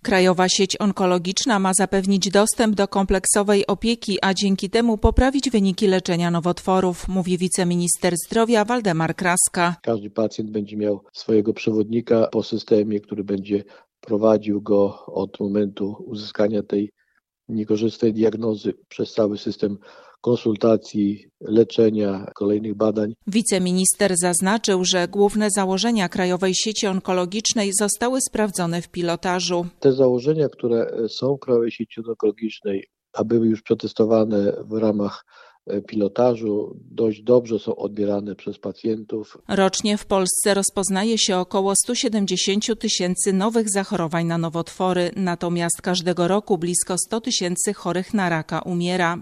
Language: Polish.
Krajowa Sieć Onkologiczna ma zapewnić dostęp do kompleksowej opieki, a dzięki temu poprawić wyniki leczenia nowotworów, mówi wiceminister zdrowia Waldemar Kraska. Każdy pacjent będzie miał swojego przewodnika po systemie, który będzie prowadził go od momentu uzyskania tej niekorzystnej diagnozy przez cały system konsultacji, leczenia, kolejnych badań. Wiceminister zaznaczył, że główne założenia Krajowej Sieci Onkologicznej zostały sprawdzone w pilotażu. Te założenia, które są w Krajowej Sieci Onkologicznej, a były już przetestowane w ramach pilotażu, dość dobrze są odbierane przez pacjentów. Rocznie w Polsce rozpoznaje się około 170 000 nowych zachorowań na nowotwory, natomiast każdego roku blisko 100 000 chorych na raka umiera.